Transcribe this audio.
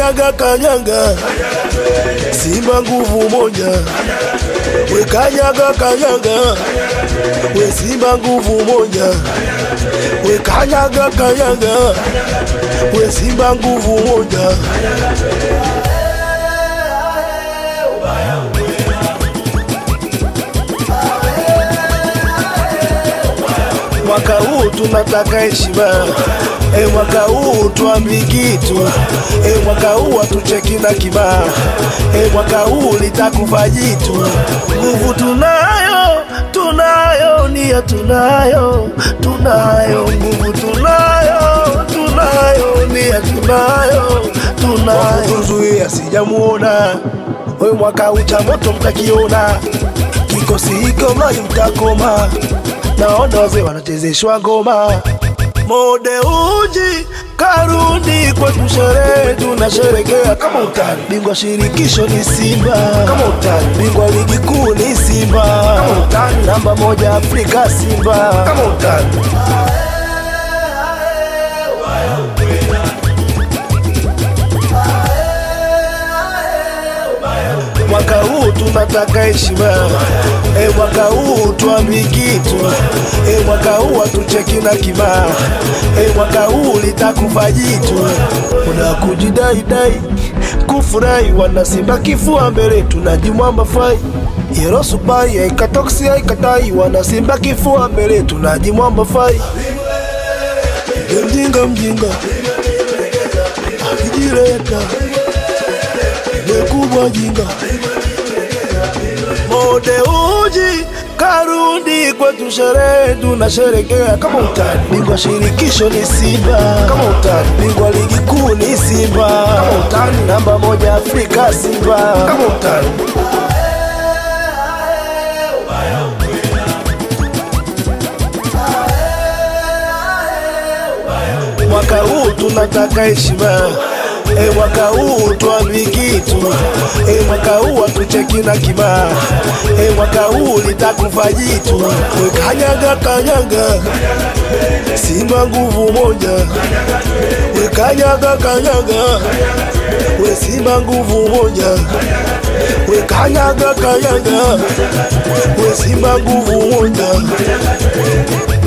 kanyaga kanyaga, Simba nguvu moja. We kanyaga kanyaga, we Simba nguvu moja. We kanyaga kanyaga, we Simba nguvu moja. Mwaka huu tunataka heshima, mwaka huu tuambi kitu, mwaka huu hatucheki na kibaa, mwaka huu litakufa jitu. Nguvu tunayo, tunayo, nia tunayo, tunayo, nguvu tunayo, tunayo, nia tunayo, tunayo. Kuzuia sijamuona, we mwaka huu cha moto mtakiona, kikosi hiko mali mtakoma. Naona wazee wanachezeshwa ngoma. Mode uji karudi kwetu, sherehe tunasherekea. Kama utani bingwa shirikisho ni Simba, kama utani bingwa ligi kuu ni Simba, kama utani namba moja Afrika Simba, kama utani. Mwaka huu tunataka heshima, mwaka huu tuambi kitu, mwaka huu hatucheki na kibaa, mwaka huu litakufa jitu. Kuna kujidai dai, kufurahi, wana Simba kifua mbele, tunajimwamba fai. Yero supai, haikatoksi haikatai, wana Simba kifua mbele, tunajimwamba fai. Mjinga mjinga, akijireta, kubwa jinga. Mode uji karudi kwetu, sherehe tunasherekea. Kama utani bingwa shirikisho ni Simba, kama utani bingwa ligi kuu ni Simba, kama utani namba moja Afrika Simba, kama utani. Mwaka huu tunataka heshima, mwaka huu tuambi kitu, mwaka huu hatucheki na kibaa, mwaka huu litakufa jitu. We kanyaga kanyaga, Simba nguvu moja. We kanyaga kanyaga, we Simba nguvu moja. We kanyaga kanyaga, we Simba nguvu moja.